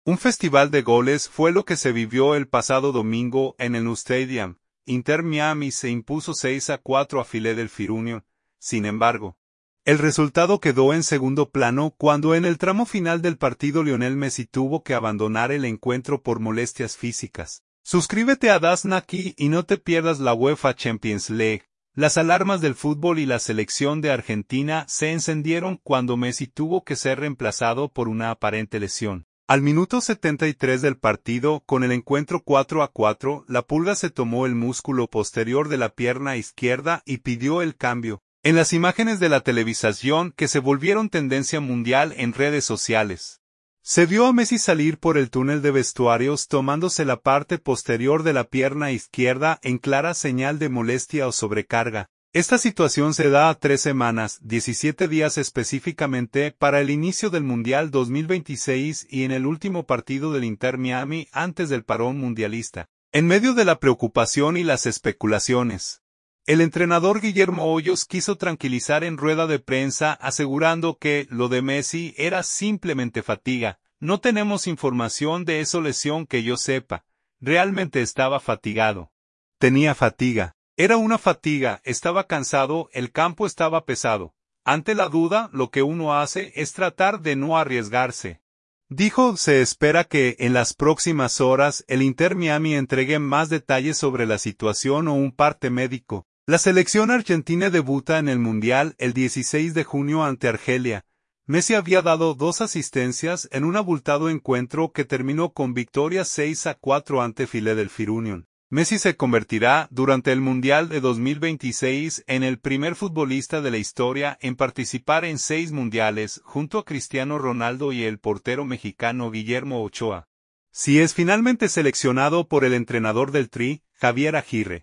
Un festival de goles fue lo que se vivió el pasado domingo en el Stadium. Inter Miami se impuso 6-4 a Philadelphia Union. Sin embargo, el resultado quedó en segundo plano cuando en el tramo final del partido Lionel Messi tuvo que abandonar el encuentro por molestias físicas. Suscríbete a Daznaki y no te pierdas la UEFA Champions League. Las alarmas del fútbol y la selección de Argentina se encendieron cuando Messi tuvo que ser reemplazado por una aparente lesión. Al minuto 73 del partido, con el encuentro 4-4, la Pulga se tomó el músculo posterior de la pierna izquierda y pidió el cambio. En las imágenes de la televisación que se volvieron tendencia mundial en redes sociales, se vio a Messi salir por el túnel de vestuarios tomándose la parte posterior de la pierna izquierda en clara señal de molestia o sobrecarga. Esta situación se da a 3 semanas, 17 días específicamente, para el inicio del Mundial 2026 y en el último partido del Inter Miami antes del parón mundialista. En medio de la preocupación y las especulaciones, el entrenador Guillermo Hoyos quiso tranquilizar en rueda de prensa asegurando que lo de Messi era simplemente fatiga. No tenemos información de esa lesión que yo sepa. Realmente estaba fatigado. Tenía fatiga. Era una fatiga, estaba cansado, el campo estaba pesado. Ante la duda, lo que uno hace es tratar de no arriesgarse. Dijo, se espera que en las próximas horas el Inter Miami entregue más detalles sobre la situación o un parte médico. La selección argentina debuta en el Mundial el 16 de junio ante Argelia. Messi había dado 2 asistencias en un abultado encuentro que terminó con victoria 6-4 ante Philadelphia Union. Messi se convertirá, durante el Mundial de 2026, en el primer futbolista de la historia en participar en 6 mundiales, junto a Cristiano Ronaldo y el portero mexicano Guillermo Ochoa. Si es finalmente seleccionado por el entrenador del Tri, Javier Aguirre.